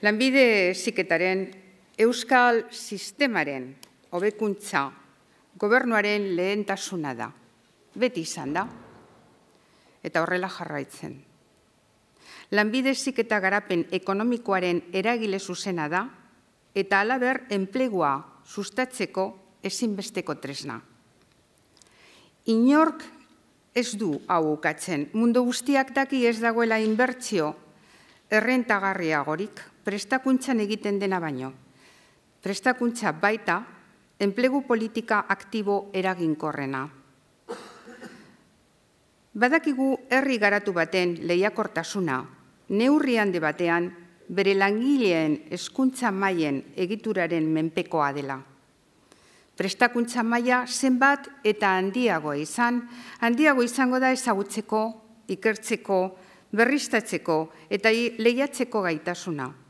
Lanbide heziketaren euskal sistemaren hobekuntza gobernuaren lehentasuna da. Beti izan da, eta horrela jarraitzen. Lanbide heziketa garapen ekonomikoaren eragile zuzena da, eta halaber enplegua sustatzeko ezinbesteko tresna. Inork ez du hau ukatzen. Mundu guztiak daki ez dagoela inbertsio errentagarriagorik prestakuntzan egiten dena baino. Prestakuntza baita enplegu politika aktibo eraginkorrena. Badakigu herri garatu baten lehiakortasuna, neurri handi batean bere langileen hezkuntza mailen egituraren menpekoa dela. Prestakuntza maila zenbat eta handiago izango da ezagutzeko, ikertzeko, berriztatzeko eta lehiatzeko gaitasuna.